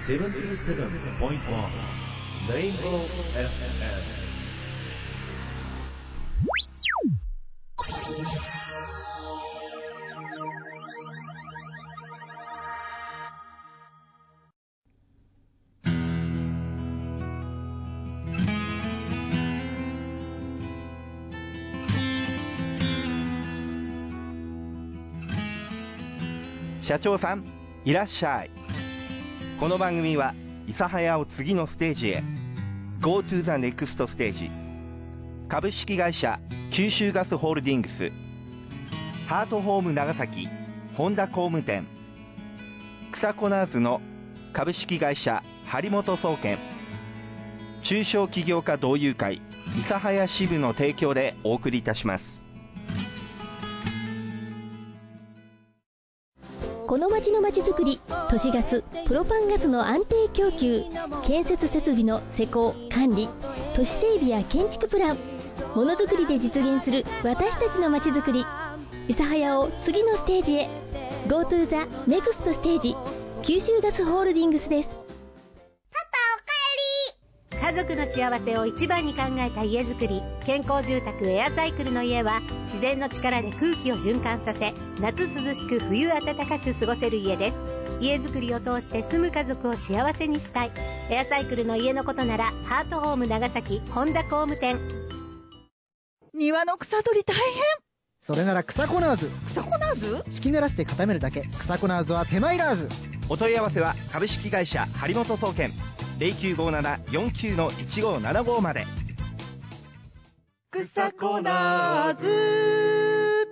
77.1 Rainbow FM。 社長さんいらっしゃい。この番組は諫早を次のステージへ Go to the next stage 株式会社九州ガスホールディングス、ハートホーム長崎本田工務店、草コナーズの株式会社張本総研、中小企業家同友会諫早支部の提供でお送りいたします。 この町のまちづくり、都市ガス、プロパンガスの安定供給、建設設備の施工・管理、都市整備や建築プラン、ものづくりで実現する私たちのまちづくり。諫早を次のステージへ Go to the next stage 九州ガスホールディングスです。 家族の幸せを一番に考えた家づくり、健康住宅エアサイクルの家は自然の力で空気を循環させ、夏涼しく冬暖かく過ごせる家です。家づくりを通して住む家族を幸せにしたい。エアサイクルの家のことならハートホーム長崎本田工務店。 庭の草取り大変。 それなら草コナーズ。 草コナーズ？ 敷き濡らして固めるだけ。草コナーズは手間いらず。 お問い合わせは株式会社張本総研 0957-49-1575 まで。 草コナーズ。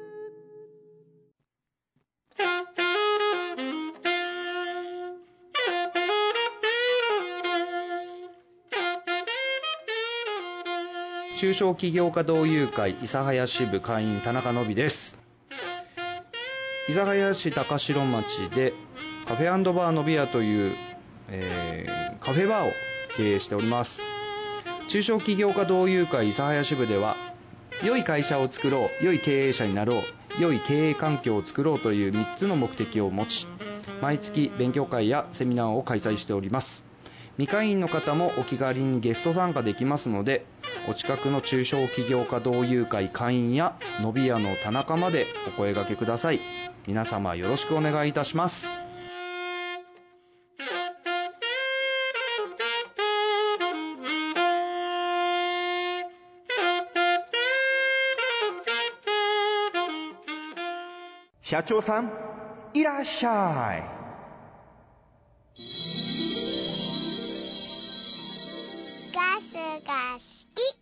中小企業家同友会諫早支部会員田中伸です。諫早市高城町でカフェ&バーのびやという、カフェバーを経営しております。中小企業家同友会諫早支部では、良い会社を作ろう、良い経営者になろう、良い経営環境を作ろうという3つの目的を持ち、毎月勉強会やセミナーを開催しております。未会員の方もお気軽にゲスト参加できますので、お近くの中小企業家同友会会員やのびやの田中までお声掛けください。皆様よろしくお願いいたします。 社長さんいらっしゃい。 ガスが好き。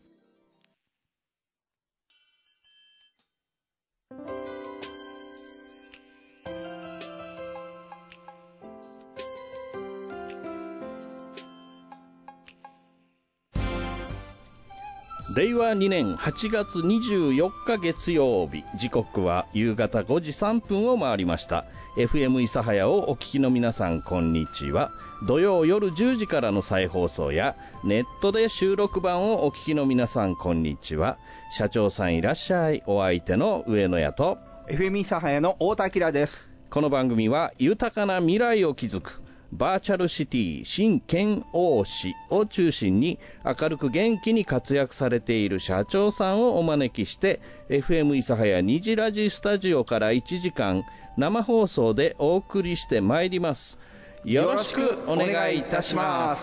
令和2年8月24日月曜日、時刻は夕方5時3分を回りました。 FM 諫早をお聞きの皆さん、こんにちは。土曜夜10時からの再放送やネットで収録版をお聞きの皆さん、こんにちは。社長さんいらっしゃい。お相手の上野屋と FM 諫早の太田明です。 この番組は豊かな未来を築くバーチャルシティ新県央市を中心に明るく元気に活躍されている社長さんをお招きして FM 諫早虹ラジスタジオから1時間生放送でお送りしてまいります。よろしくお願いいたします。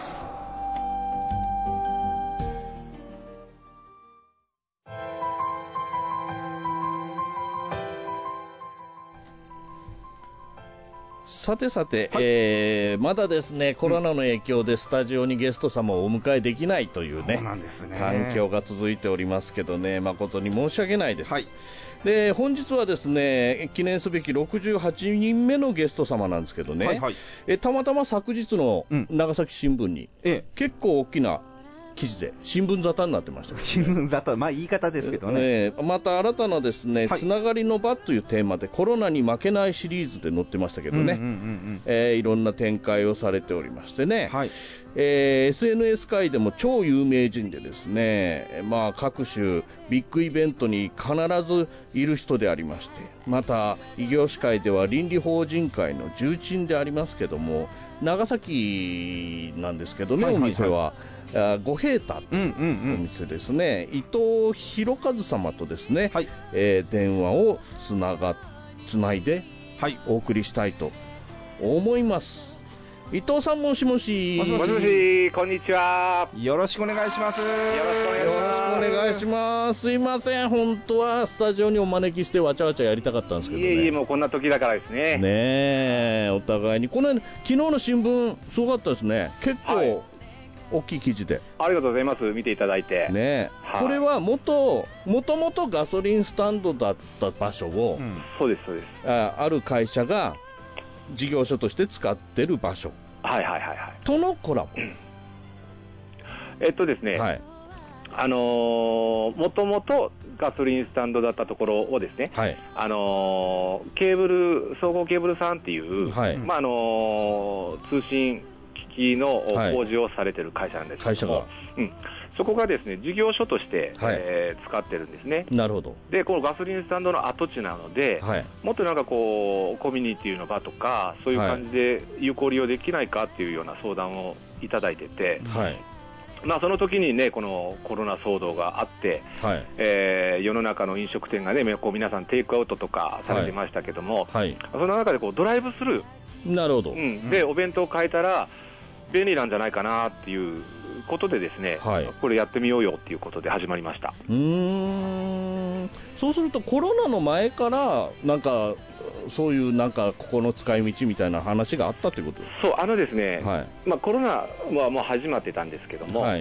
さてさて、はい、まだですね、コロナの影響でスタジオにゲスト様をお迎えできないというね、 そうなんですね、 環境が続いておりますけどね、誠に申し訳ないです。 はい、 で、本日はですね、記念すべき68人目のゲスト様なんですけどね、はいはい、たまたま昨日の長崎新聞に、結構大きな記事で新聞沙汰になってました、ね、 新聞沙汰、まあ言い方ですけどね。 また新たなですね、 はい、 つながりの場というテーマでコロナに負けないシリーズで載ってましたけどね、いろんな展開をされておりましてね、はい、SNS 界でも超有名人でですね、まあ、各種ビッグイベントに必ずいる人でありまして、また異業種界では倫理法人会の重鎮でありますけども、長崎なんですけどね、お店は五平太というお店ですね、伊藤博和様とですね、はい、電話をつないでお送りしたいと思います。伊藤さん、もしもし。 もしもし、こんにちは。 よろしくお願いします。よろしくお願いします。すいません、本当はスタジオにお招きしてわちゃわちゃやりたかったんですけどね。 いえ、もうこんな時だからですね。 ねえ、お互いに。この昨日の新聞、すごかったですね。結構、大きい記事で。 ありがとうございます。見ていただいて。 ね、これはもともとガソリンスタンドだった場所を、 そうです、そうです。 ある会社が事業所として使ってる場所。とのコラボ。 ですね。はい。もともとガソリンスタンドだったところをですね、はい、総合ケーブルさんっていう、はい、まあ通信機器の工事をされてる会社なんですけども、会社が、そこがですね、事業所として、使ってるんですね。 なるほど。 で、このガソリンスタンドの跡地なので、もっとなんかこうコミュニティの場とかそういう感じで有効利用できないかっていうような相談をいただいてて、まあその時にね、このコロナ騒動があって、世の中の飲食店がね、こう皆さんテイクアウトとかされてましたけども、その中でこうドライブスルー、 なるほど、 でお弁当を変えたら便利なんじゃないかなっていうことでですね、これやってみようよっていうことで始まりました。 そうするとコロナの前からなんかそういうなんかここの使い道みたいな話があったということ？ そうですね、まあ、コロナはもう始まってたんですけども、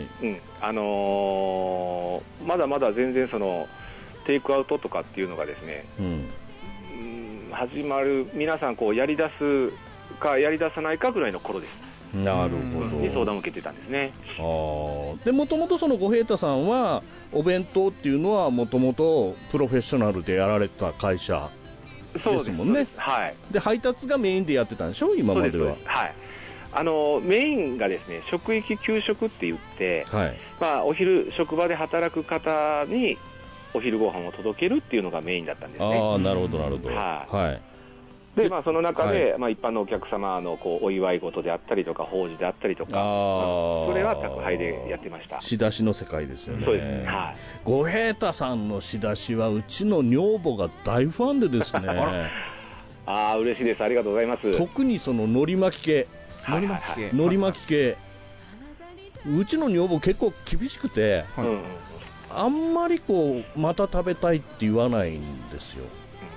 まだまだ全然そのテイクアウトとかっていうのがですね、始まる、皆さんこうやり出すかやり出さないかぐらいの頃です。 なるほど。 に相談を受けてたんですね。 で、もともとその五平太さんはお弁当っていうのはもともとプロフェッショナルでやられた会社ですもんね。で、配達がメインでやってたんでしょ、今までは。 メインがですね、職域給食って言って、まあ、お昼職場で働く方にお昼ご飯を届けるっていうのがメインだったんですね。 なるほどなるほど。 で、まあ、その中で、まあ、一般のお客様のこうお祝い事であったりとか法事であったりとか、それは宅配でやってました。 仕出しの世界ですよね。 そうですね。 五平太さんの仕出しはうちの女房が大ファンでですね嬉しいです。ありがとうございます。 特にその海苔巻き系、うちの女房結構厳しくて、あんまりこうまた食べたいって言わないんですよ。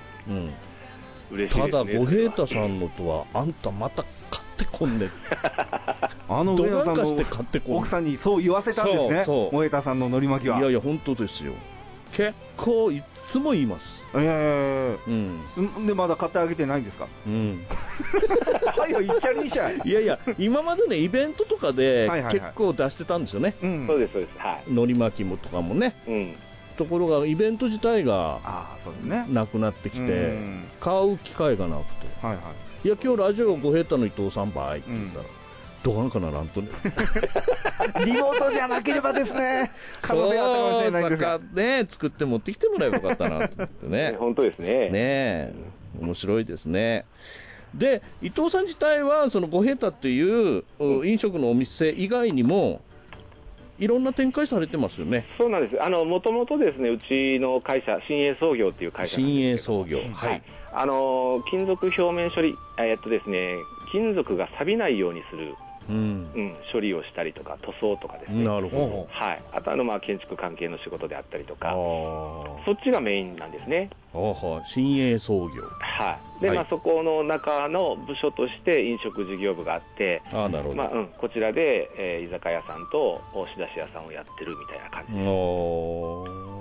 ただ五平太さんのとはあんたまた買ってこんね五平太さんの奥さんにそう言わせたんですね、五平太さんの海苔巻きは。 いやいや本当ですよ、結構いつも言います。 でまだ買ってあげてないんですか？はいはい、いっちゃりにしゃい。 いやいや、今までねイベントとかで結構出してたんですよね。 そうですそうです。 海苔巻きもとかもね。ところがイベント自体がなくなってきて、買う機会がなくて、いや今日ラジオ五平太の伊藤さんばいって言ったら、どうなんかならんとねリモートじゃなければですね、可能性あったかもしれないんですがね、作って持ってきてもらえばよかったなと思ってね本当ですね。 ね、面白いですね。で、伊藤さん自体はその五平太っていう飲食のお店以外にもいろんな展開されてますよね。 そうなんです。もともとですね、うちの会社、新栄創業っていう会社なんですけど、新栄創業、 金属表面処理、ですね、金属が錆びないようにする、処理をしたりとか塗装とかですね。 なるほど。 あと建築関係の仕事であったりとか、そっちがメインなんですね。 新栄創業。 で、そこの中の部署として飲食事業部があって、 なるほど。 こちらで、居酒屋さんと仕出し屋さんをやってるみたいな感じです。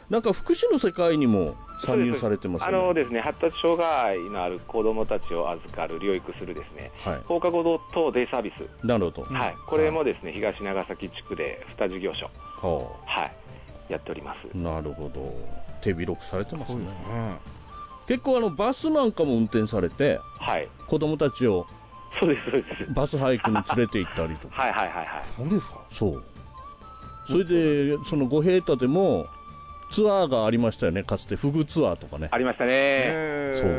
なんか福祉の世界にも参入されてますよね。 ですね、発達障害のある子どもたちを預かる、療育するですね、放課後等デイサービス。 なるほど。 はい。これもですね、東長崎地区で2事業所。はい。やっております。 なるほど。手広くされてますね。結構バスなんかも運転されて、子供たちをそうですバスハイクに連れて行ったりとか。 そうですか。 そう。それでその五平太でもツアーがありましたよね。かつてフグツアーとかね。 ありましたね。 そう。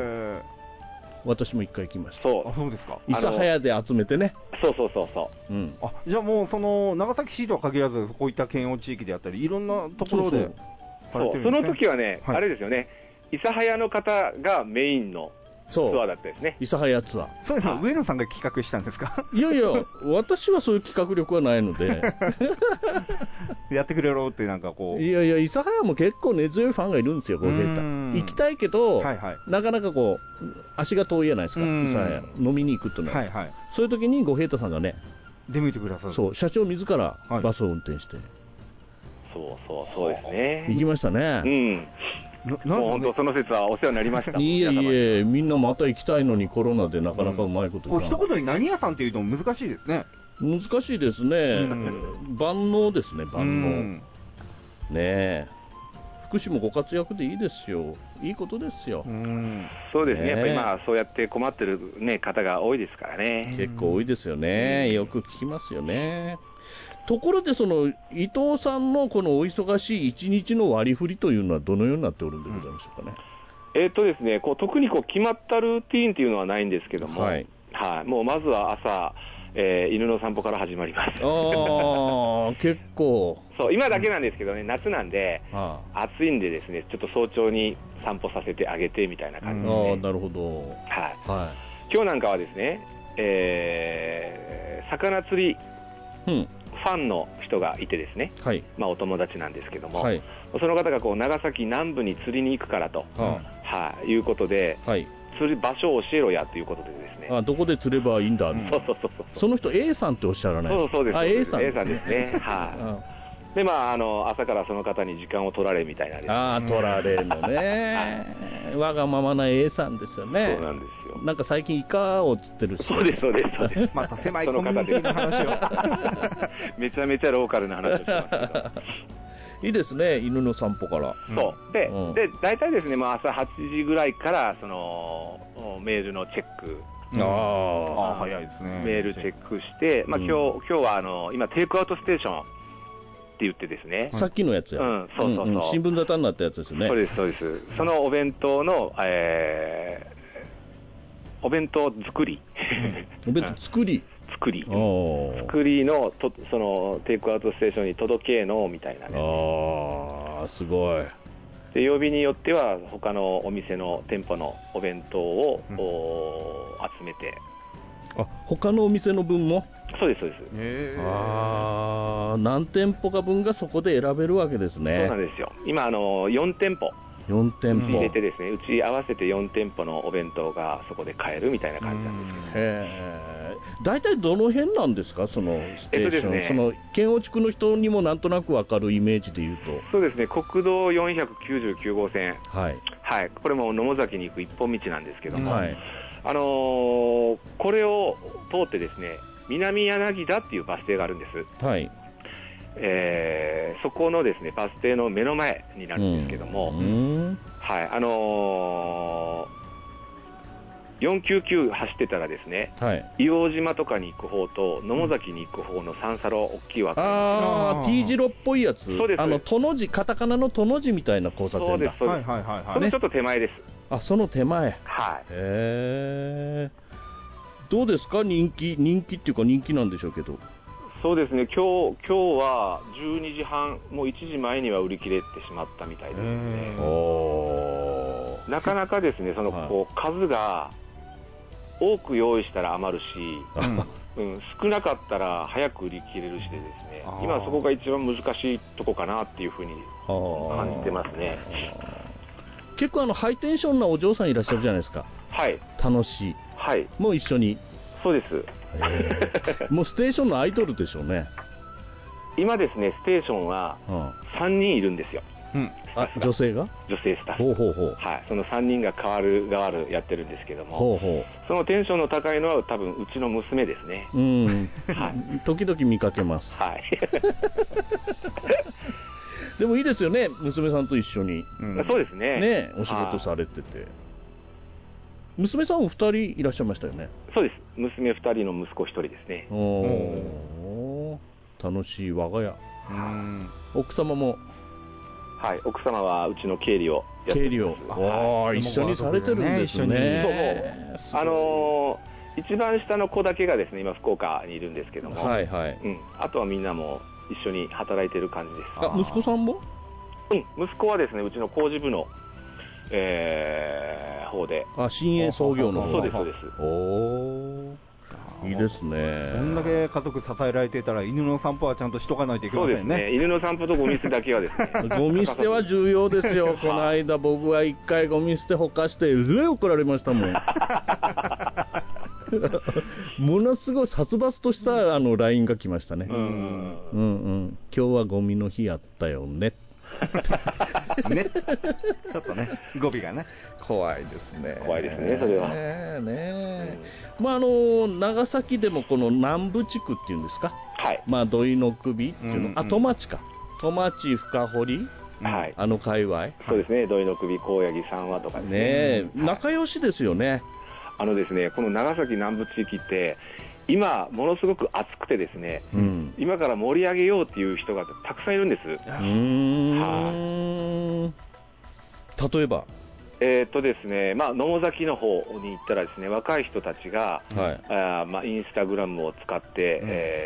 私も一回行きました。 そうですか。 諫早で集めてね。 そう。 うん。 じゃあもう長崎市とは限らずこういった県央地域であったりいろんなところでされてるんですね。 その時はね、あれですよね。諫早の方がメインのツアーだったですね。 諫早ツアー。 そういうのは上野さんが企画したんですか？ いやいや、私はそういう企画力はないので。 やってくれろってなんかこう。 いやいや、諫早も結構根強いファンがいるんですよ、五平太。行きたいけど、なかなかこう、足が遠いじゃないですか、諫早。飲みに行くってのは。そういう時に五平太さんがね、 出向いてくださる。 そう、社長自らバスを運転して。 そうですね。 行きましたね。 うん。もう本当その説はお世話になりました。 いえ、みんなまた行きたいのにコロナでなかなかうまいこといかない。 一言に何屋さんっていうのも難しいですね。 難しいですね。万能ですね、万能。ねえ。福祉もご活躍でいいですよ。いいことですよ。 そうですね。やっぱりまあそうやって困ってるね方が多いですからね。 結構多いですよね。よく聞きますよね。ところで伊藤さんのこのお忙しい一日の割り振りというのはどのようになっておるんでございましょうかね。 ですね、特に決まったルーティーンというのはないんですけども、もうまずは朝、犬の散歩から始まります。 結構。 そう、今だけなんですけどね、夏なんで、暑いんでですね、ちょっと早朝に散歩させてあげてみたいな感じで。 なるほど。 今日なんかはですね、魚釣り、ファンの人がいてですね、まあお友達なんですけども、その方が長崎南部に釣りに行くからと、いうことで、釣る場所を教えろやということでですね。 どこで釣ればいいんだ。その人 A さんっておっしゃらないですか？ そうです。 A さん。 A さんですね。で、まあ、朝からその方に時間を取られみたいなですね。 取られるのね。わがままな A さんですよね。 そうなんですよ。 なんか最近イカを釣ってるし。 そうです。 また狭いコミュニティの話を。 めちゃめちゃローカルな話をしてますけど。 いいですね、犬の散歩から。 そう。で、大体ですね、朝8時ぐらいから、メールのチェック。 早いですね。 メールチェックして、今日は今、テイクアウトステーションって言ってですね。 さっきのやつや。 そう。 新聞沙汰になったやつですよね。 そうです。そのお弁当の、お弁当作り。 お弁当作りのそのテイクアウトステーションに届けのみたいなね。 すごい。 で、曜日によっては他のお店の店舗のお弁当を、集めて。 他のお店の分も？ そうです。 何店舗か分がそこで選べるわけですね。 そうなんですよ。今4店舗。入れてですね、うち合わせて4店舗のお弁当がそこで買えるみたいな感じなんですけど。 大体どの辺なんですか、そのステーション。その県央地区の人にもなんとなく分かるイメージで言うと。 そうですね、国道499号線。これも野母崎に行く一本道なんですけども、これを通ってですね、南柳田っていうバス停があるんです。そこのですねバス停の目の前になるんですけども、499走ってたらですね、硫黄島とかに行く方と野母崎に行く方の三差路大きいわけです。 T 字路っぽいやつ。 そうです。 トの字、カタカナのトの字みたいな交差点だ。 そうです。そのちょっと手前です。 その手前。どうですか、人気っていうか人気なんでしょうけど。 そうですね、今日は12時半、もう1時前には売り切れてしまったみたいですね。なかなかですね、数が多く用意したら余るし、少なかったら早く売り切れるしでですね、今そこが一番難しいとこかなっていうふうに感じてますね。 結構ハイテンションなお嬢さんいらっしゃるじゃないですか。楽しい。もう一緒に。 そうです。 もうステーションのアイドルでしょうね。 今ですね、ステーションは3人いるんですよ。 女性が女性スタッフ。はい。その3人が変わるやってるんですけども、そのテンションの高いのは多分うちの娘ですね。 はい。時々見かけます。 はい。 でもいいですよね、娘さんと一緒に。 そうですね。 ね、お仕事されてて。娘さんお二人いらっしゃいましたよね。 そうです。娘2人の息子1人ですね。 楽しい我が家。奥様も。 はい、奥様はうちの経理をやってます。経理を。一緒にされてるんですね。 一番下の子だけがですね、今福岡にいるんですけども、あとはみんなも一緒に働いてる感じです。 息子さんも？ 息子はですね、うちの工事部の、方で。 新鋭創業の方。 そうです、そうです。 いいですね。 こんだけ家族支えられていたら、犬の散歩はちゃんとしとかないといけませんね。 そうですね。犬の散歩とゴミ捨てだけはですね。 ゴミ捨ては重要ですよ。この間僕は一回ゴミ捨てほかして、怒られましたもん。ものすごい殺伐としたLINE が来ましたね。今日はゴミの日やったよね。 ね、ちょっとね、語尾がね、 怖いですね。 怖いですね、それは。 長崎でもこの南部地区っていうんですか、 はい、 土井の首っていうの、戸町か、戸町深堀、 はい、 界隈、 そうですね、土井の首、高柳三和とかですね、 仲良しですよね。 ですね、この長崎南部地域って今ものすごく暑くてですね、今から盛り上げようっていう人がたくさんいるんです。 例えばですね、野母崎の方に行ったらですね、若い人たちが、インスタグラムを使って、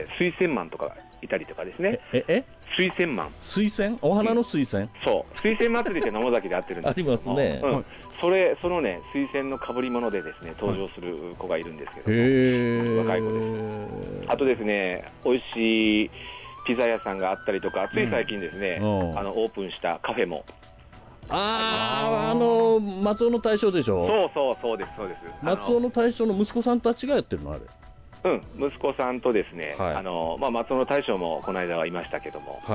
水仙マンとかいたりとかですね。水仙マン。 水仙？お花の水仙？ そう。水仙祭りって野母崎であってるんですけども。 ありますね。 そのね、水仙の被り物でですね、登場する子がいるんですけども、若い子です。あとですね、美味しいピザ屋さんがあったりとか、つい最近ですね、オープンしたカフェも。 松尾の大将でしょ。 そうです、そうです。 松尾の大将の息子さんたちがやってるのあれ。 息子さんとですね、松尾の大将もこの間はいましたけども、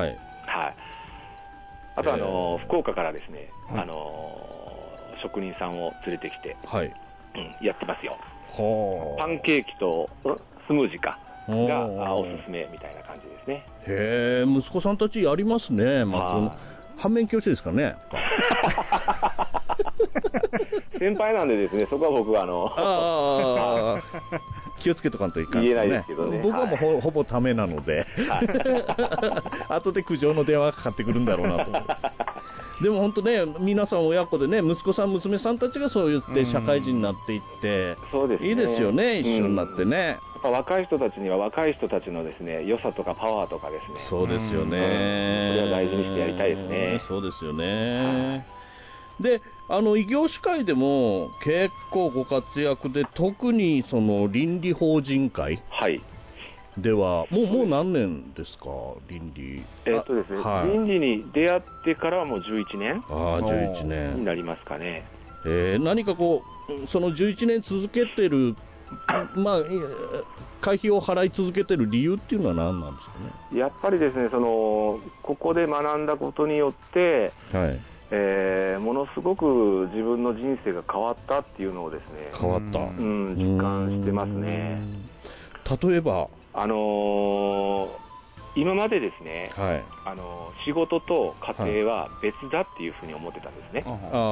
あと福岡からですね、職人さんを連れてきて、やってますよ。パンケーキとスムージーかがおすすめみたいな感じですね。 へえ、息子さんたちやりますね。反面教師ですかね。 先輩なんでですね、そこは僕は気をつけとかんといかんですね。言えないですけどね。 僕はもうほぼためなので、後で苦情の電話がかかってくるんだろうなと思う。でも本当ね、皆さん親子でね、息子さん娘さんたちがそう言って社会人になっていって、いいですよね、一緒になってね。 やっぱ若い人たちには若い人たちのですね、良さとかパワーとかですね。 そうですよね。 それは大事にしてやりたいですね。 そうですよね。で、異業種会でも結構ご活躍で、特にその倫理法人会では、もう何年ですか、倫理。 ですね、倫理に出会ってからはもう11年 11年になりますかね。 何かその11年続けてる、会費を払い続けてる理由っていうのは何なんですかね。 やっぱりですね、ここで学んだことによって、ものすごく自分の人生が変わったっていうのをですね、実感してますね。 例えば今までですね、仕事と家庭は別だっていうふうに思ってたんですね。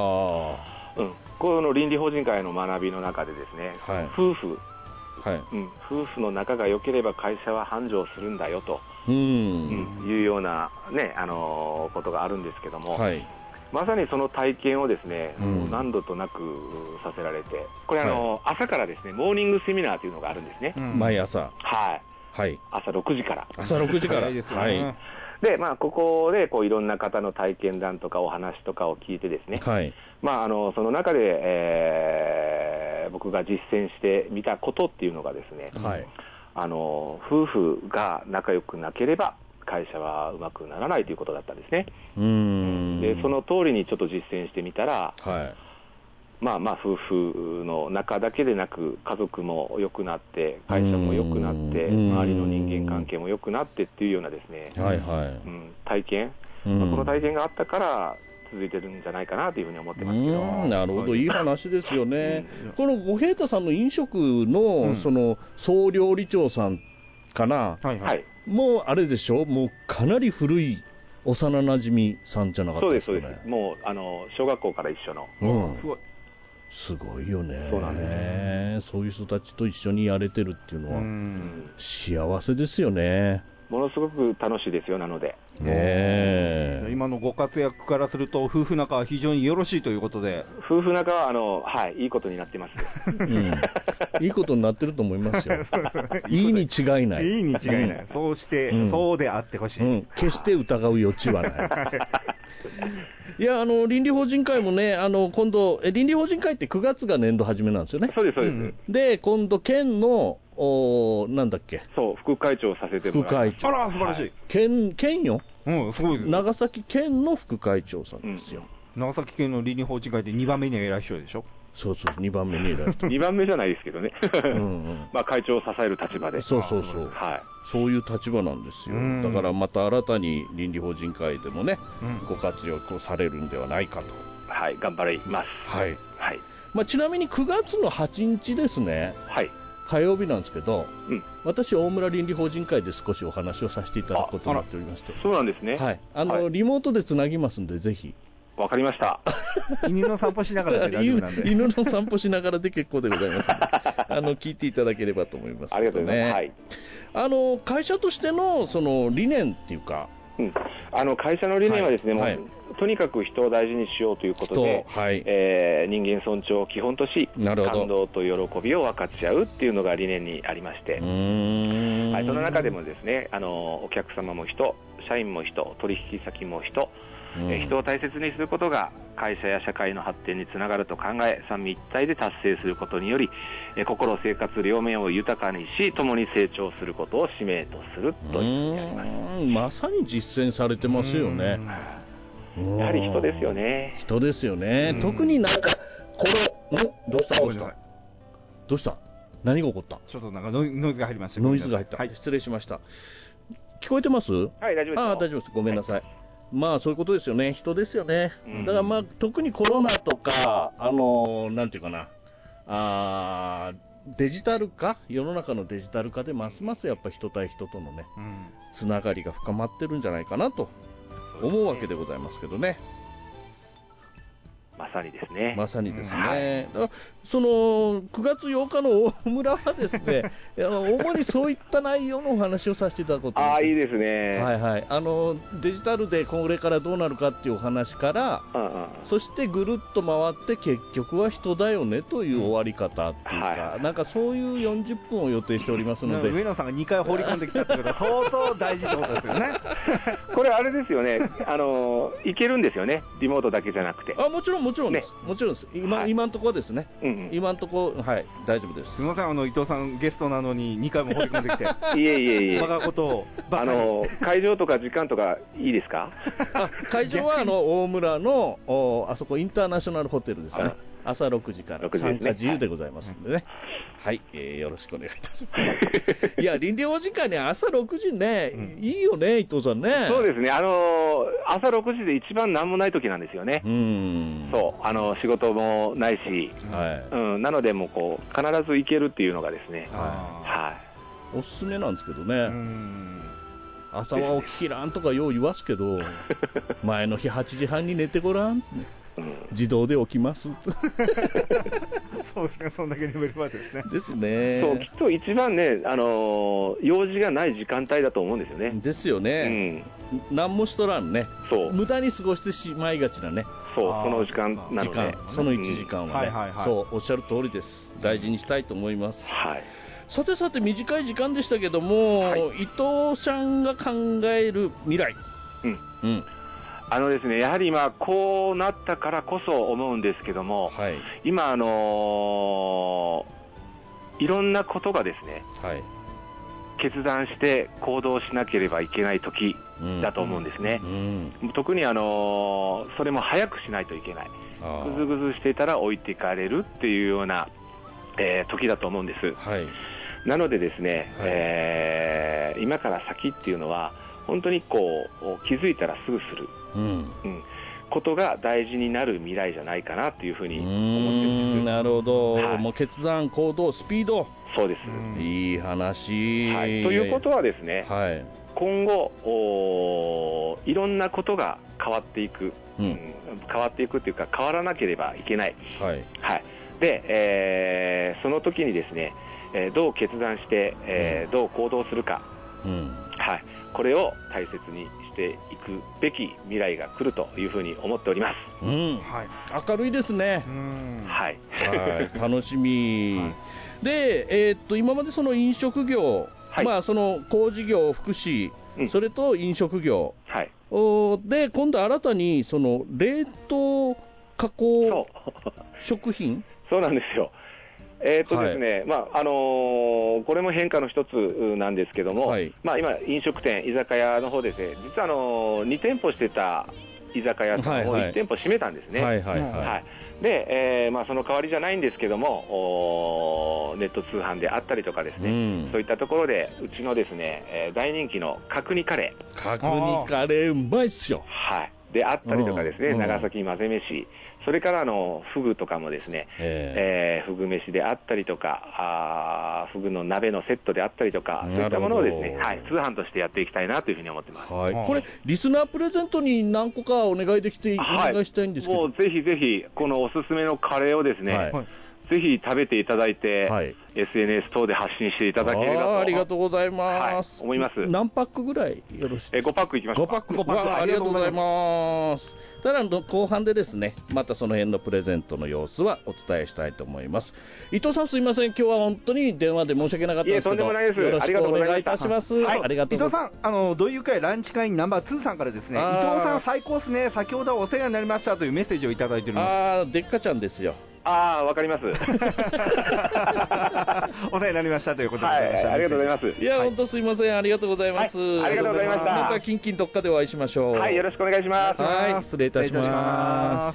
この倫理法人会の学びの中でですね、夫婦の仲が良ければ会社は繁盛するんだよというようなね、ことがあるんですけども、まさにその体験をですね、何度となくさせられて、これ朝からですね、モーニングセミナーというのがあるんですね。 毎朝。 朝6時から。 朝6時から。 で、ここでいろんな方の体験談とかお話とかを聞いてですね、その中で、僕が実践してみたことっていうのがですね、夫婦が仲良くなければ会社はうまくならないということだったんですね。で、その通りにちょっと実践してみたら、夫婦の仲だけでなく家族も良くなって会社も良くなって周りの人間関係も良くなってっていうようなですね、体験この体験があったから続いてるんじゃないかなというふうに思ってますけど。 なるほど、いい話ですよね。この五平太さんの飲食の、その総料理長さんかな、もうあれでしょ、もうかなり古い幼なじみさんじゃなかったですかね。 そうです。もう小学校から一緒の。 すごいよね。 そうなんです。 そういう人たちと一緒にやれてるっていうのは幸せですよね。 ものすごく楽しいですよ、なので。 今のご活躍からすると、夫婦仲は非常によろしいということで。 夫婦仲は、いいことになってます。 いいことになってると思いますよ。いいに違いない。 いいに違いない。そうして、そうであってほしい。 決して疑う余地はない。いや、倫理法人会もね、今度、倫理法人会って9月が年度始めなんですよね。 そうです、そうです。 で、今度、県の、なんだっけ。 そう、副会長をさせてもらいます。 副会長。あら、素晴らしい。 県よ。 すごいです。 長崎県の副会長さんですよ。 長崎県の倫理法人会で2番目に偉い人でしょ。 そう、2番目に偉い人。 2番目じゃないですけどね。まあ、会長を支える立場で。 そう。そういう立場なんですよ。だからまた新たに倫理法人会でもね、ご活躍をされるんではないかと。 はい、頑張ります。 はい。まあ、ちなみに9月の8日ですね。はい。火曜日なんですけど、私、大村倫理法人会で少しお話をさせていただくことになっておりまして。 そうなんですね。 はい。リモートでつなぎますんで、ぜひ。 わかりました。 犬の散歩しながらで大丈夫なんで。 犬の散歩しながらで結構でございますので、聞いていただければと思います、ね。 ありがとうございます。 はい。会社としての、その、理念っていうか、 会社の理念はですね、もうとにかく人を大事にしようということで、人間尊重を基本とし、感動と喜びを分かち合うっていうのが理念にありまして、その中でもですね、お客様も人、社員も人、取引先も人、人を大切にすることが会社や社会の発展につながると考え、三位一体で達成することにより、心生活両面を豊かにし、共に成長することを使命とすると言ってあります。 まさに実践されてますよね。 やはり人ですよね。 人ですよね。特になんかどうした何が起こった？ ちょっとなんかノイズが入りました。 ノイズが入った。失礼しました。聞こえてます？ はい、大丈夫です。 大丈夫です。ごめんなさい。まあそういうことですよね。人ですよね。だからまあ特にコロナとかなんていうかな、デジタル化、世の中のデジタル化でますますやっぱ人対人とのね、つながりが深まってるんじゃないかなと思うわけでございますけどね。 まさにですね。 まさにですね。だからその9月8日の大村はですね、主にそういった内容のお話をさせていただこうと思います。 いいですね。 はいはい。デジタルでこれからどうなるかっていうお話から、そしてぐるっと回って結局は人だよねという終わり方っていうか、なんかそういう40分を予定しておりますので。 上野さんが2回放り込んできたってことは相当大事ってことですよね。 これあれですよね。いけるんですよね。リモートだけじゃなくて。 もちろんです。もちろんです。今のところですね。今のところ、はい、大丈夫です。 すみません、伊藤さんゲストなのに2回も放り込んできて。 いえ。 我がことを会場とか時間とかいいですか？ 会場は大村のあそこインターナショナルホテルですね。朝6時から参加自由でございますんでね。はい、よろしくお願いいたします。いや、倫理法人会ね、朝6時ね、いいよね、伊藤さんね。 そうですね、朝6時で一番なんもない時なんですよね。そう、仕事もないし、なので、もう必ず行けるっていうのがですね、 おすすめなんですけどね。朝は起ききらんとかよう言わすけど、前の日8時半に寝てごらん。自動で起きますそうですね、そんだけレベルまでですね。 ですね。 そう、きっと一番ね、用事がない時間帯だと思うんですよね。 ですよね。何もしとらんね。無駄に過ごしてしまいがちなね。 そう、その時間なので。 その1時間はね。そう、おっしゃる通りです。大事にしたいと思います。 はい。 さて、短い時間でしたけども、伊藤さんが考える未来。 ですね、やはり今、こうなったからこそ思うんですけども、今、いろんなことがですね、決断して行動しなければいけない時だと思うんですね。特にそれも早くしないといけない。ぐずぐずしていたら置いていかれるっていうような、時だと思うんです。なのでですね、今から先っていうのは、 本当にこう気づいたらすぐする、ことが大事になる未来じゃないかなというふうに思ってるんです。 なるほど、もう決断、行動、スピード。 そうです。 いい話、 ということはですね、今後いろんなことが変わっていく、変わっていくというか変わらなければいけない。で、その時にですね、どう決断して、どう行動するか、これを大切にしていくべき未来が来るというふうに思っております。 明るいですね。楽しみ。で、今までその飲食業、その工事業、福祉、それと飲食業、で今度新たにその冷凍加工食品。 そうなんですよ。ですね、これも変化の一つなんですけども、今、飲食店、居酒屋の方ですね、実は2店舗してた居酒屋さんを1店舗閉めたんですね。で、その代わりじゃないんですけども、ネット通販であったりとかですね、そういったところで、うちのですね、大人気の角煮カレー。 角煮カレー、うまいっすよ。 であったりとかですね、長崎混ぜ飯、それからフグとかもですね、フグ飯であったりとか、フグの鍋のセットであったりとか、そういったものをですね、通販としてやっていきたいなというふうに思ってます。 これ、リスナープレゼントに何個かお願いできて、お願いしたいんですけど。 もうぜひぜひ、このおすすめのカレーをですね、ぜひ食べていただいて、SNS 等で発信していただければと。 ありがとうございます。 思います。 何パックぐらいよろしいですか ？5パックいきましょう。 5パック。ありがとうございます。ただ後半でですね、またその辺のプレゼントの様子はお伝えしたいと思います。伊藤さん、すいません、今日は本当に電話で申し訳なかったんですけど、よろしくお願いいたします。ありがとうございます。 伊藤さん、どういう会ランチ会員ナンバー2さんからですね、伊藤さん最高っすね、先ほどはお世話になりましたというメッセージをいただいております。 でっかちゃんですよ。 わかります。 お世話になりましたということでございました。 ありがとうございます。 いや、本当すいません、ありがとうございます。 ありがとうございました。 また近々どっかでお会いしましょう。 よろしくお願いします。 失礼いたします。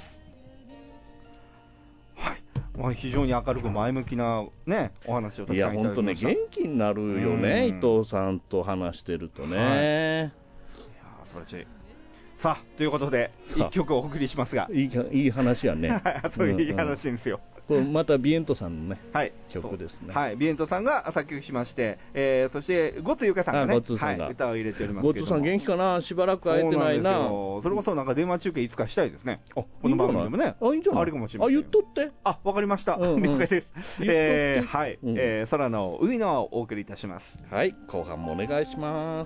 非常に明るく前向きなね、お話をたくさんいただきました。 いや、本当ね、元気になるよね、伊藤さんと話してるとね。いや、 素晴らしい。さあ、ということで、一曲お送りしますが。 いい話やね。 そういういい話ですよ。 これまたビエントさんのね、曲ですね。 ビエントさんが作曲しまして、そしてゴツゆかさんがね、歌を入れておりますけども。 ゴツさん元気かな、しばらく会えてないな。 それこそなんか電話中継いつかしたいですね。この番組でもね。 いいんじゃない？ ありかもしれません。 言っとって。 わかりました。了解です。空の上のをお送りいたします。 はい、後半もお願いします。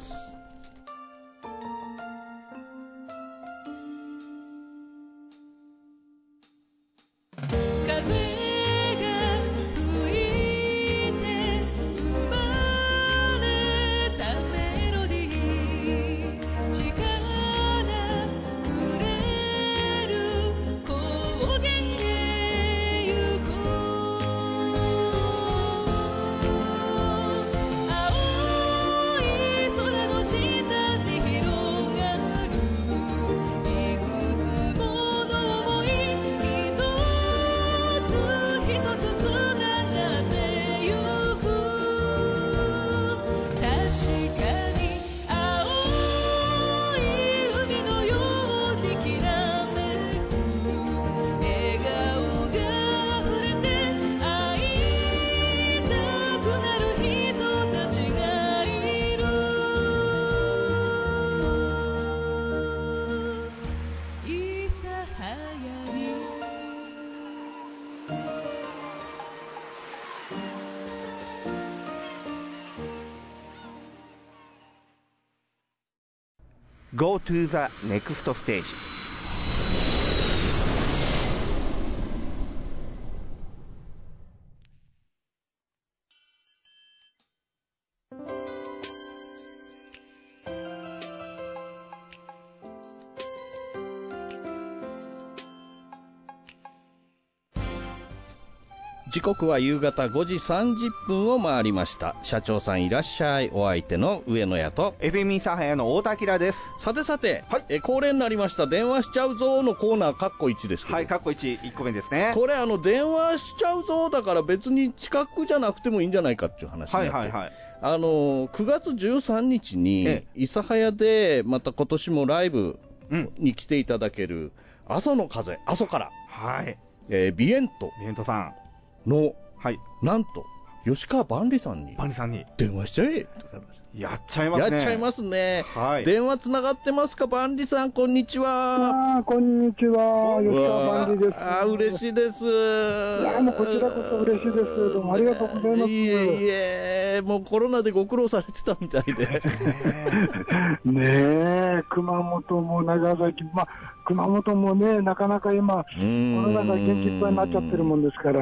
Go to the next stage. 時時刻は夕方5時30分を回りました。社長さんいらっしゃい。お相手の上野屋と FM 諫早の太田明です。 さてさて、恒例になりました電話しちゃうぞのコーナーカッコ1ですけど、 はい、カッコ1個目ですね。 これ電話しちゃうぞだから別に近くじゃなくてもいいんじゃないかっていう話になって、 はいはいはい、 9月13日に諫早でまた今年もライブに来ていただける阿蘇の風、阿蘇から、 はい、 ビエントさんの、 はい、 なんと吉川万里さんに電話しちゃえとかやっちゃいますね。 やっちゃいますね。 はい、 電話つながってますか、万里さん、こんにちは。 こんにちは、吉川万里です。 嬉しいです。いや、もうこちらこそ嬉しいです。どうもありがとうございます。 いえ、もうコロナでご苦労されてたみたいで。 ねえ、熊本も長崎、熊本もね、なかなか今、コロナが元気いっぱいになっちゃってるもんですから。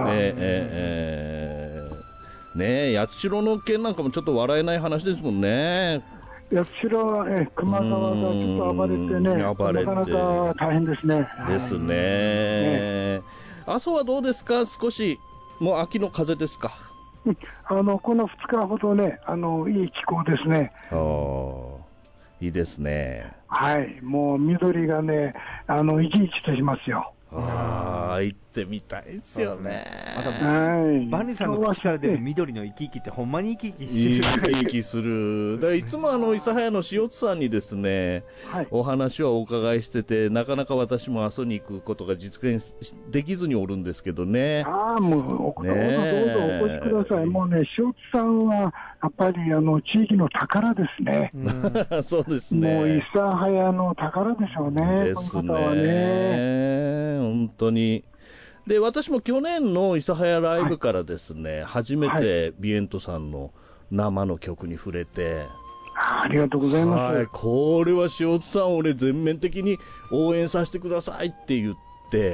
ねえ、八代の件なんかもちょっと笑えない話ですもんね。 八代は、球磨川がちょっと暴れてね、なかなか大変ですね。 ですね。阿蘇はどうですか、少し、もう秋の風ですか。 この2日ほどね、いい気候ですね。 いいですね。 はい、もう緑がね、生き生きとしますよ。 行ってみたいですよね。 また、万里さんの口から出る緑の生き生きってほんまに生き生きしてる。 生き生きする。だからいつも諫早の塩津さんにですね、お話はお伺いしてて、なかなか私も阿蘇に行くことが実現できずにおるんですけどね。 もう、どうぞお越しください。もうね、塩津さんは、やっぱり地域の宝ですね。 そうですね。 もう諫早の宝でしょうね。 ですね。本当に。で、私も去年の諫早ライブからですね、初めてビエントさんの生の曲に触れて、 ありがとうございます。 これは塩津さん、俺全面的に応援させてくださいって言って、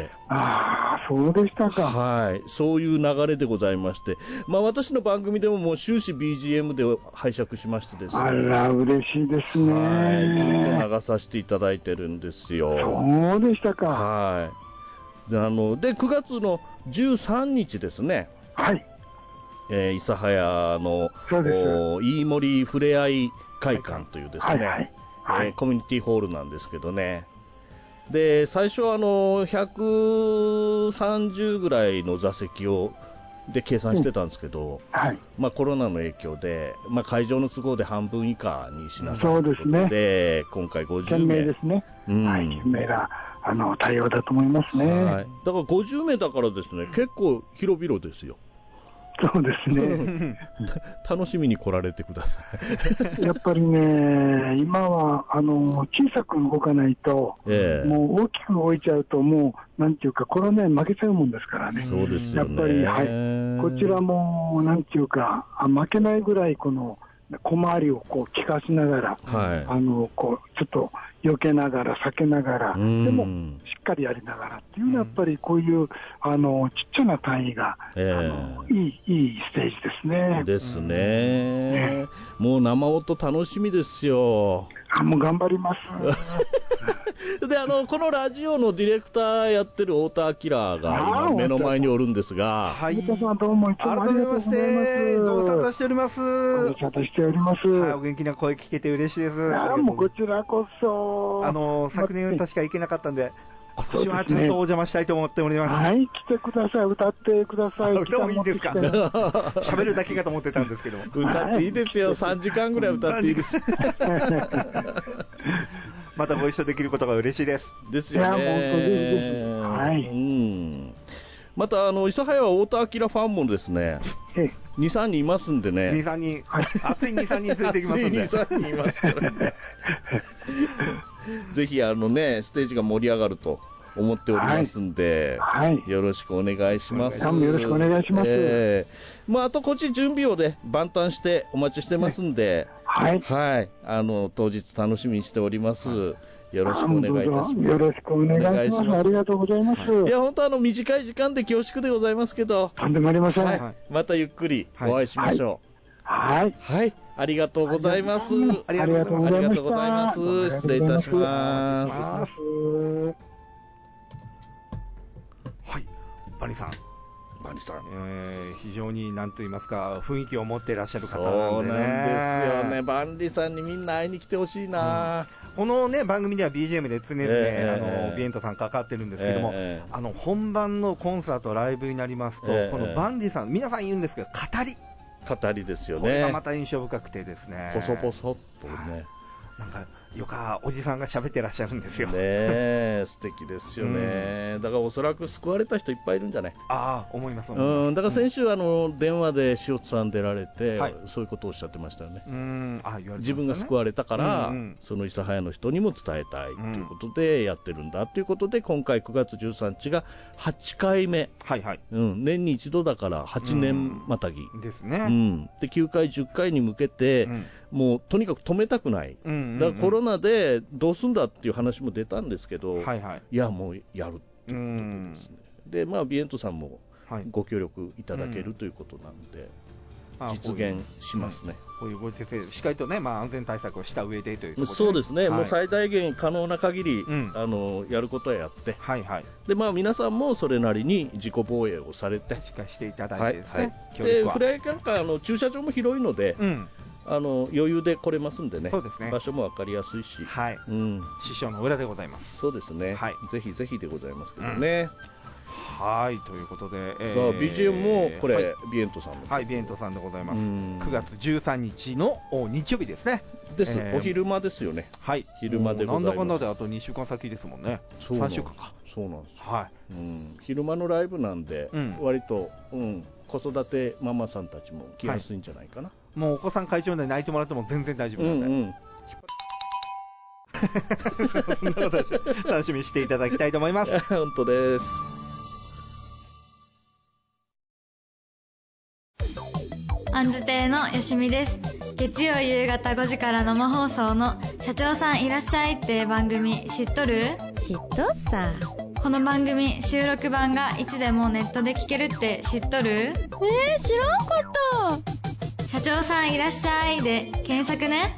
そうでしたか。 そういう流れでございまして、私の番組でももう終始 BGM で拝借しましてですね。 あら、嬉しいですね。 ずっと流させていただいてるんですよ。 そうでしたか。 で、9月の13日ですね。諫早の飯森ふれあい会館というですね、コミュニティホールなんですけどね。で、最初は130ぐらいの座席で計算してたんですけど、コロナの影響で、会場の都合で半分以下にしなさいということで、今回50名。 ですね。懸命な対応だと思いますね。 だから50名だからですね、結構広々ですよ。 そうですね。 楽しみに来られてください。やっぱりね、今は小さく動かないと、もう大きく動いちゃうと、もうなんていうかコロナに負けちゃうもんですからね。 そうですよね。 やっぱりこちらもなんていうか負けないぐらいこの小回りをこう利かしながら、こうちょっと避けながら避けながら、でもしっかりやりながらっていうのはやっぱりこういうちっちゃな単位が、いいステージですね。 ですね。もう生音楽しみですよ。 もう頑張ります。 で、このラジオのディレクターやってる太田明が今目の前におるんですが、 太田さんどうもいつもありがとうございます。 改めましてご無沙汰しております。 ご無沙汰しております。 お元気な声聞けて嬉しいです。 もうこちらこそ。 昨年確か行けなかったんで、今年はちゃんとお邪魔したいと思っております。 来てください、歌ってください。 歌もいいんですか？喋るだけかと思ってたんですけども。 歌っていいですよ、3時間ぐらい歌っていいです。 またご一緒できることが嬉しいです。 ですよね。 いや、本当です。 また、諫早は太田明ファンもですね、2、3人いますんでね。 2、3人。熱い2、3人連れてきますんで。 熱い2、3人いますからね。ぜひ、ステージが盛り上がると思っておりますんで、よろしくお願いします。 よろしくお願いします。 あとこっち準備をね、万端してお待ちしてますんで、当日楽しみにしております。よろしくお願いいたします。 よろしくお願いします。ありがとうございます。 いや、本当短い時間で恐縮でございますけど。 とんでもありません。 またゆっくりお会いしましょう。ありがとうございます。 ありがとうございます。 失礼いたします。 はい。バニさん、 万里さん、 非常になんと言いますか雰囲気を持っていらっしゃる方なんでね。 そうなんですよね。万里さんにみんな会いに来てほしいな、 このね番組では BGM で常々、ビエントさんかかってるんですけども、本番のコンサートライブになりますと、この万里さん皆さん言うんですけど語りですよね。これがまた印象深くてですね、 ポソポソっとね、 なんかよかおじさんが喋ってらっしゃるんですよね。素敵ですよね、だからおそらく救われた人いっぱいいるんじゃない。 思います。 だから先週電話で塩津さん出られて、そういうことをおっしゃってましたよね。自分が救われたから、その諫早の人にも伝えたいということでやってるんだということで、今回9月13日が8回目、年に一度だから8年またぎですね。 で9回10回に向けて、もうとにかく止めたくない、だからコロナでどうすんだっていう話も出たんですけど、いやもうやるっていうことですね。でビエントさんもご協力いただけるということなんで、実現しますね。 こういうご時世しっかりとね、安全対策をした上でということで、 そうですね、もう最大限可能な限り、やることはやって、で皆さんもそれなりに自己防衛をされてしっかりしていただいてですね、 でフライなんか駐車場も広いので、余裕で来れますんでね、場所も分かりやすいし、 師匠の裏でございます。 そうですね、ぜひぜひでございますけどね。 ということで、 BGM もこれ、ビエントさんの、 ビエントさんでございます。9月13日の日曜日ですね。 お昼間ですよね。昼間でございます。 なんだかんだであと2週間先ですもんね。3週間か。 そうなんですよ。昼間のライブなんで、割と、子育てママさんたちも来やすいんじゃないかな。 もうお子さん会場で泣いてもらっても全然大丈夫なんで、そんなこと楽しみにしていただきたいと思います。 本当です。 あんず亭のよしみです。月曜夕方5時から生放送の社長さんいらっしゃいって番組知っとる？ 知っとっさ。 この番組収録版がいつでもネットで聞けるって知っとる？ 知らんかった。 社長さんいらっしゃいで検索ね。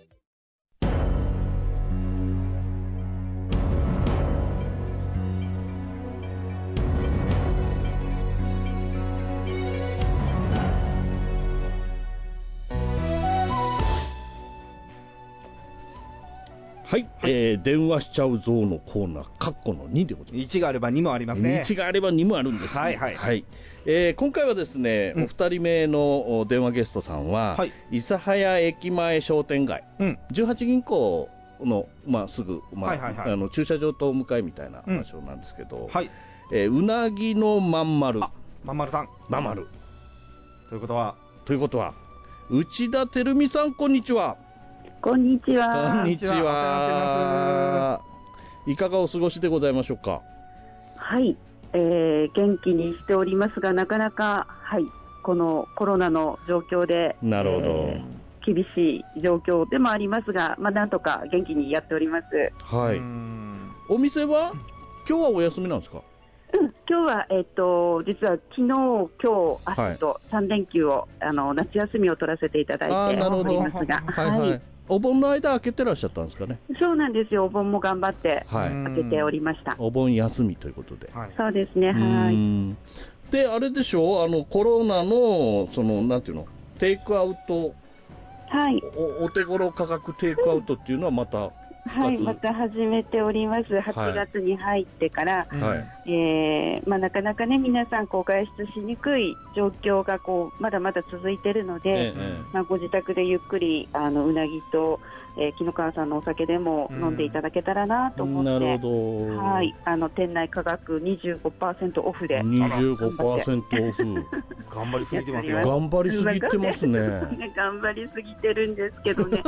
はい、電話しちゃうぞのコーナー、カッコの2でございます。 1があれば2もありますね。 1があれば2もあるんですね。今回はですね、お二人目の電話ゲストさんは、諫早駅前商店街、18銀行の、すぐ、駐車場と向かいみたいな場所なんですけど、うなぎのまんまる。 まんまるさん。 まんまる。 ということは、 内田照美さん、こんにちは。 こんにちは。 こんにちは。いかがお過ごしでございましょうか。 はい、元気にしておりますが、なかなか、このコロナの状況で、 なるほど、 厳しい状況でもありますが、なんとか元気にやっております。 お店は今日はお休みなんですか？ 今日は、実は昨日、今日、明日と3連休を、夏休みを取らせていただいておりますが、 お盆の間開けてらっしゃったんですかね。 そうなんですよ。お盆も頑張って開けておりました。 お盆休みということで。 そうですね。 で、あれでしょう、コロナのなんていうの、テイクアウト、お手頃価格テイクアウトっていうのはまたまた始めております。8月に入ってから、なかなかね、皆さん外出しにくい状況がまだまだ続いているので、ご自宅でゆっくりうなぎと、紀の川さんのお酒でも飲んでいただけたらなと思って、店内価格 25% オフで。 25% オフ。 頑張りすぎてますよ。 頑張りすぎてますね。 頑張りすぎてるんですけどね。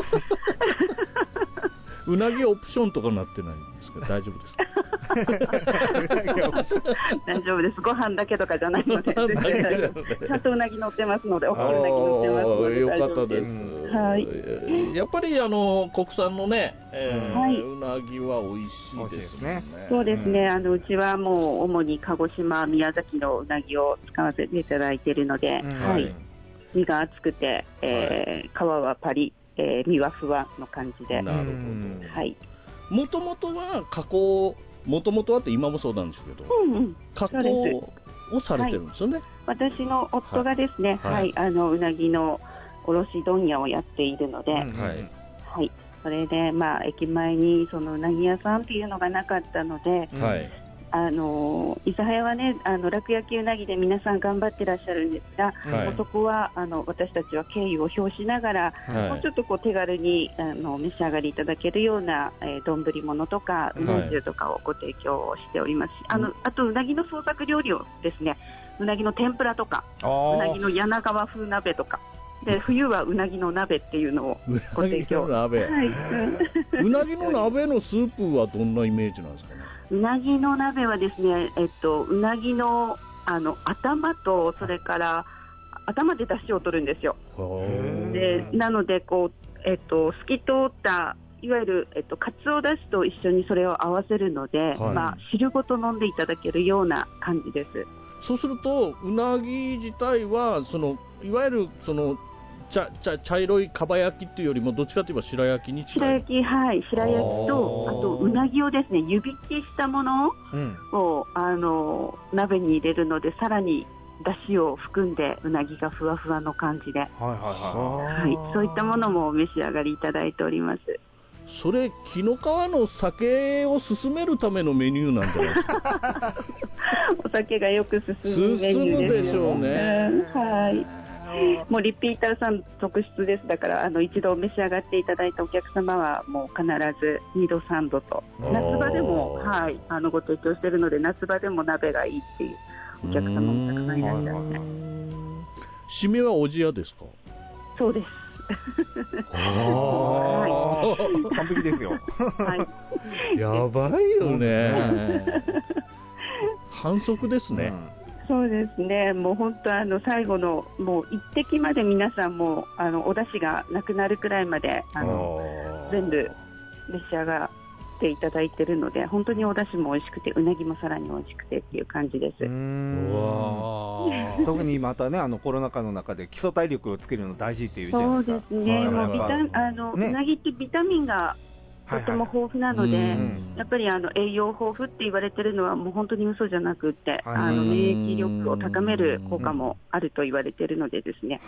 うなぎオプションとかなってないんですか？大丈夫ですか？ 大丈夫です。ご飯だけとかじゃないので、ちゃんとうなぎ乗ってますので、おうなぎ乗ってますのでよかったです。やっぱり国産のね、うなぎは美味しいですね。 そうですね。うちはもう主に鹿児島、宮崎のうなぎを使わせていただいているので、身が厚くて、皮はパリ、身はふわの感じで。 なるほど。もともとは加工、もともとはって今もそうなんですけど、加工をされてるんですよね。 私の夫がですね、うなぎの卸問屋をやっているので、それで、駅前にそのうなぎ屋さんっていうのがなかったので、諫早はね、楽焼きうなぎで皆さん頑張ってらっしゃるんですが、そこは私たちは敬意を表しながら、もうちょっと手軽に召し上がりいただけるような丼物とかうな重とかをご提供しておりますし、あとうなぎの創作料理をですね、うなぎの天ぷらとかうなぎの柳川風鍋とかで、冬はうなぎの鍋っていうのをご提供。 うなぎの鍋、うなぎの鍋のスープはどんなイメージなんですかね。 うなぎの鍋はですね、うなぎの頭と、それから頭で出汁を取るんですよ。でなので透き通ったいわゆる、かつおだしと一緒にそれを合わせるので、汁ごと飲んでいただけるような感じです。 そうするとうなぎ自体はいわゆる茶色いかば焼きっていうよりもどっちかといえば白焼きに近い。 白焼きと、あとうなぎをですね、湯引きしたものを、鍋に入れるので、さらにだしを含んでうなぎがふわふわの感じで、そういったものもお召し上がりいただいております。 それ紀の川の酒を進めるためのメニューなんじゃないですか。 お酒がよく進むメニューですよね。 進むでしょうね。 もうリピーターさん続出です。だから一度召し上がっていただいたお客様はもう必ず2度3度と、夏場でも、ご提供しているので、夏場でも鍋がいいっていうお客様もたくさんいらっしゃって。 締めはおじやですか。 そうです。 完璧ですよ。 やばいよね。反則ですね。 そうですね、もう本当最後のもう一滴まで皆さんもお出汁がなくなるくらいまで全部召し上がっていただいているので、本当にお出汁も美味しくて、うなぎもさらに美味しくてっていう感じです。 特にまたね、コロナ禍の中で基礎体力をつけるの大事っていうじゃないですか。 そうですね、もううなぎってビタミンがとても豊富なので、やっぱり栄養豊富って言われてるのはもう本当に嘘じゃなくって、免疫力を高める効果もあると言われているのでですね。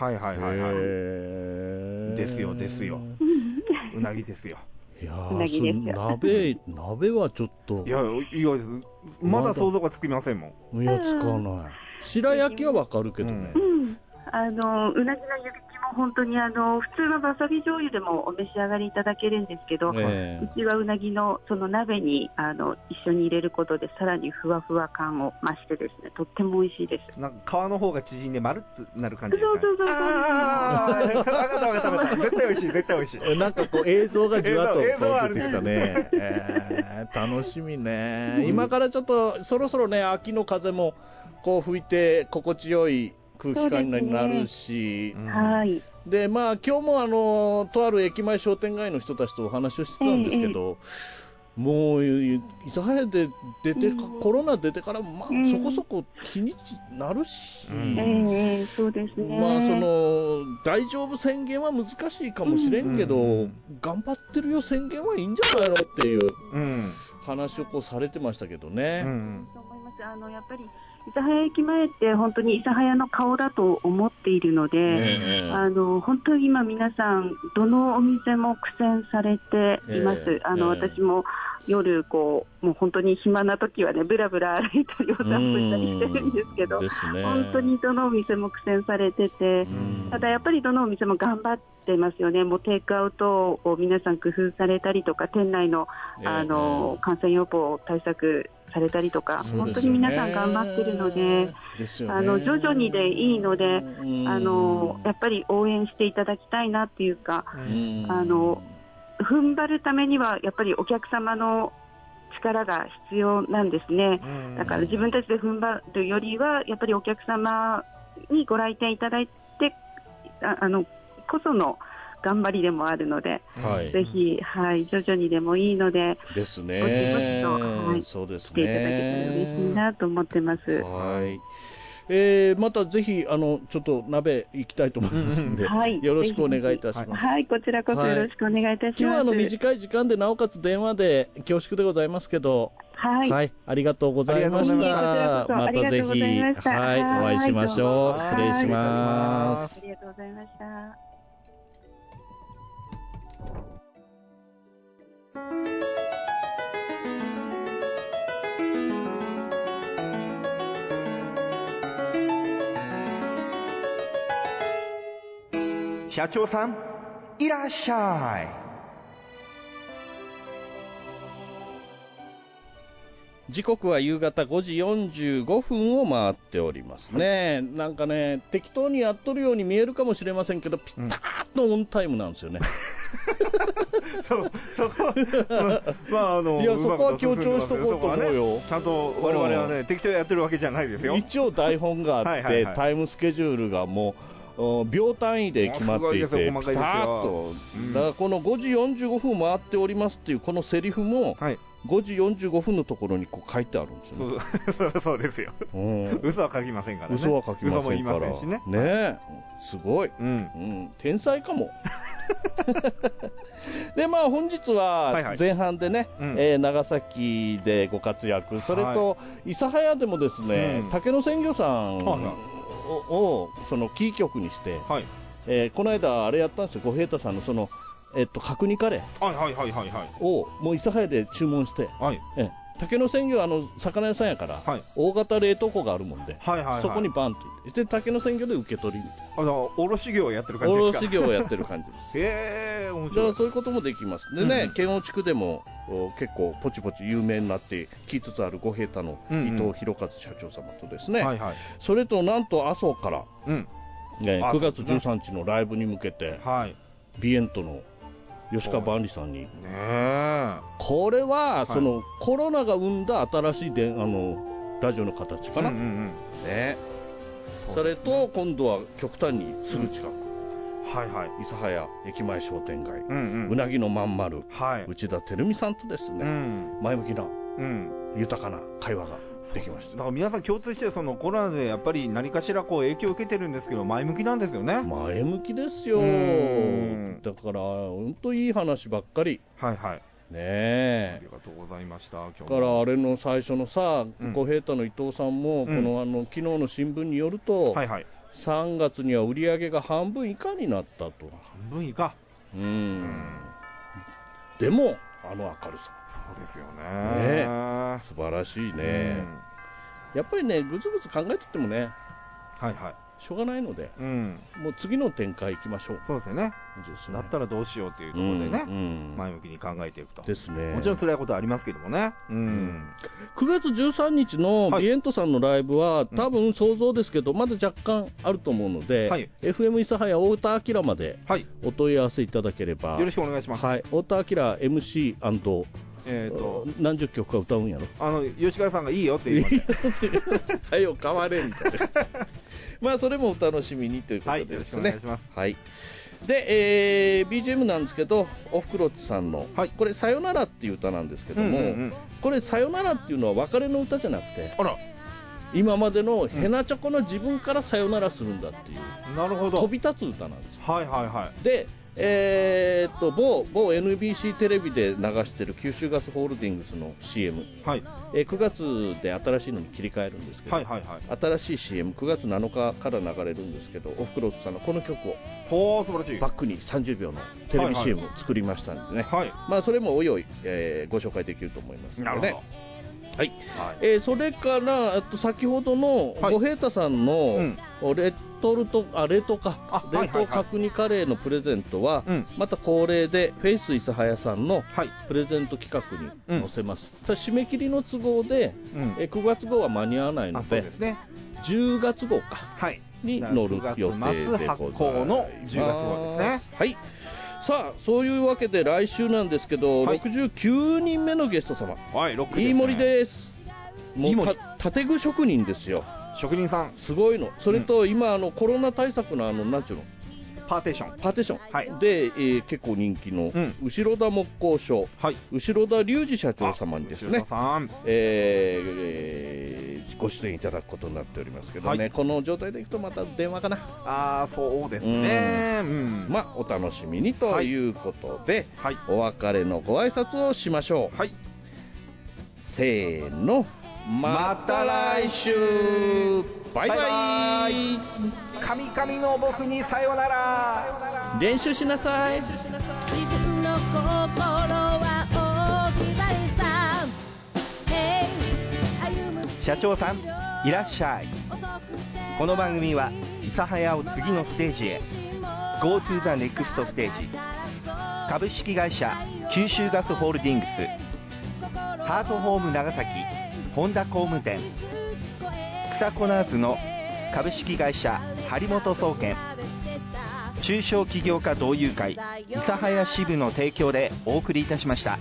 ですよ。うなぎですよ。 うなぎですよ。 鍋はちょっと。 いやまだ想像がつきませんもん。 いや、つかない。白焼きはわかるけどね。 うなぎの湯引きも本当に普通はわさび醤油でもお召し上がりいただけるんですけど、うちはうなぎのその鍋に一緒に入れることでさらにふわふわ感を増してですね、とっても美味しいです。 なんか皮の方が縮んで丸っとなる感じですかね。 そう。 分かった。絶対美味しい。 なんか映像がじわっと出てきたね。楽しみね。今からちょっとそろそろね、秋の風も吹いて心地よい空気感になるし、で今日もとある駅前商店街の人たちとお話をしてたんですけど、もう諫早でコロナ出てからそこそこ日にちなるし、 そうですね。 大丈夫宣言は難しいかもしれんけど、頑張ってるよ宣言はいいんじゃないのっていう話をされてましたけどね。 そう思います。やっぱり諫早駅前って本当に諫早の顔だと思っているので、本当に今皆さんどのお店も苦戦されています。私も夜もう本当に暇な時はね、ブラブラ歩いたりお散歩したりしてるんですけど、本当にどのお店も苦戦されてて、ただやっぱりどのお店も頑張ってますよね。もうテイクアウトを皆さん工夫されたりとか、店内の感染予防対策されたりとか、本当に皆さん頑張ってるので、徐々にでいいので、やっぱり応援していただきたいなっていうか、踏ん張るためにはやっぱりお客様の力が必要なんですね。だから自分たちで踏ん張るよりはやっぱりお客様にご来店いただいてこその頑張りでもあるので、ぜひ、徐々にでもいいので、 ですね、 ぼちぼちと、 そうですね、 来ていただけたら嬉しいなと思ってます。 またぜひちょっと鍋行きたいと思いますので、よろしくお願いいたします。 こちらこそよろしくお願いいたします。 今日は短い時間でなおかつ電話で恐縮でございますけど、 はい、 はい、ありがとうございました。またぜひ、はい、お会いしましょう。失礼します。 ありがとうございました。 社長さん、いらっしゃい。 時刻は夕方5時45分を回っておりますね。なんかね、適当にやっとるように見えるかもしれませんけど、ピタッとオンタイムなんですよね。 そこいや、そこは強調しとこうと思うよ。 ちゃんと我々はね、適当にやってるわけじゃないですよ。 一応台本があって、タイムスケジュールがもう、秒単位で決まっていて、ピタッと。だからこの5時45分回っておりますっていうこのセリフも、5時45分のところにこう書いてあるんですよね。 そうですよ。嘘は書きませんからね。 嘘は書きませんから。 嘘も言いませんしね。 ねえ、すごい。天才かも。で、まあ本日は前半でね、長崎でご活躍、それと諫早でもですね、竹野鮮魚さんをそのキー局にして、この間あれやったんですよ、五平太さんのその角煮カレーをもう諫早で注文して、竹野鮮魚は魚屋さんやから、大型冷凍庫があるもんで、そこにバンと行って、で竹野鮮魚で受け取りみたいな。 卸業をやってる感じですか？ 卸業をやってる感じです。 面白い。 だからそういうこともできます。でね、県央地区でも結構ポチポチ有名になってきつつある五平太の伊藤博和社長様とですね、それとなんと阿蘇から、9月13日のライブに向けて、ビエントの吉川万里さんに、これはそのコロナが生んだ新しいラジオの形かな、それと今度は極端にすぐ近く、諫早駅前商店街、うなぎのまんまる、内田照美さんとですね、前向きな、豊かな会話ができました。 だから皆さん共通してそのコロナでやっぱり何かしらこう影響を受けてるんですけど、前向きなんですよね。 前向きですよ。だから本当いい話ばっかり。ねえ、 ありがとうございました。今日だからあれの最初のさ、五平太の伊藤さんも、この昨日の新聞によると、3月には売り上げが半分以下になったと。 半分以下。 でも明るさ。 そうですよね。 素晴らしいね。やっぱりね、ぐずぐず考えててもね、しょうがないので、もう次の展開行きましょう。 そうですよね。だったらどうしようというところでね、前向きに考えていくと。 ですね。 もちろん辛いことはありますけどもね。 9月13日のビエントさんのライブは、多分想像ですけど、まだ若干あると思うので、FM 諫早太田明までお問い合わせいただければ。 よろしくお願いします。 太田明 MC& 何十曲か歌うんやろ。 吉川さんがいいよって言いました。 はよ変われみたいな。まあそれもお楽しみにということでですね。 よろしくお願いします。 で、BGM なんですけど、おふくろっちさんの、これさよならっていう歌なんですけども、これさよならっていうのは別れの歌じゃなくて、今までのヘナチョコの自分からさよならするんだっていう、 なるほど、 飛び立つ歌なんですよ。 で、 某 NBC テレビで流してる九州ガスホールディングスの CM、9月で新しいのに切り替えるんですけど、新しい CM9 月7日から流れるんですけど、おふくろさんのこの曲をバックに30秒のテレビ CM を作りましたんでね、まあそれもおいおい、ご紹介できると思いますのでね。それから先ほどの五平太さんの冷凍角煮カレーのプレゼントは、また恒例でフェイス諫早さんのプレゼント企画に載せます。締め切りの都合で、9月号は間に合わないので、10月号に載る予定でございます。 9月末の10月号ですね。 さあ、そういうわけで来週なんですけど、69人目のゲスト様、飯森です。もう建具職人ですよ。 職人さんすごいの。それと今コロナ対策のなんちゅうのパーテーションで、結構人気の、後ろ田木工所、後ろ田隆二社長様にですね、ご出演いただくことになっておりますけどね、この状態でいくとまた電話かな。 そうですね。 まあお楽しみにということで、お別れのご挨拶をしましょう。 せーの、また来週。バイバイ。 神々の僕にさよなら。 練習しなさい。 自分の心は大きなりさ、 社長さんいらっしゃい。この番組は諫早を次のステージへ Go to the next stage 株式会社九州ガスホールディングス、ハートホーム長崎本田工務店、草コナーズの株式会社張本総研、中小企業家同友会諫早支部の提供でお送りいたしました。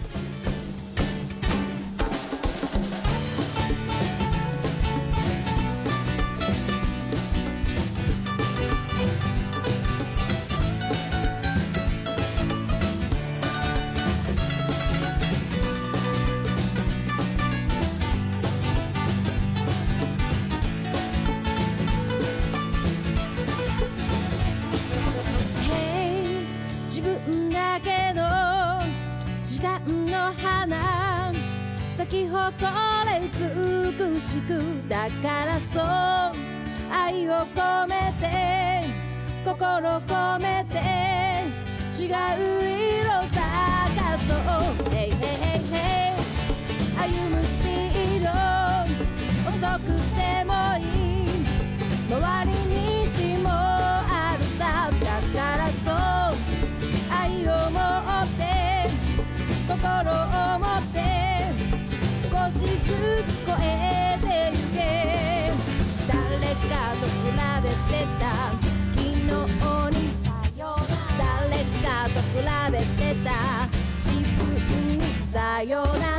自分だけの時間の花、咲き誇れ美しく、だからそう愛を込めて心込めて違う色探そう、hey, hey, hey, hey 歩むスピード遅くてもいい、周りに道もあるさ、だからそう愛を持って心を持って少しずつ超えてゆけ、誰かと比べてた昨日に誰かと比べてた自分にさよなら。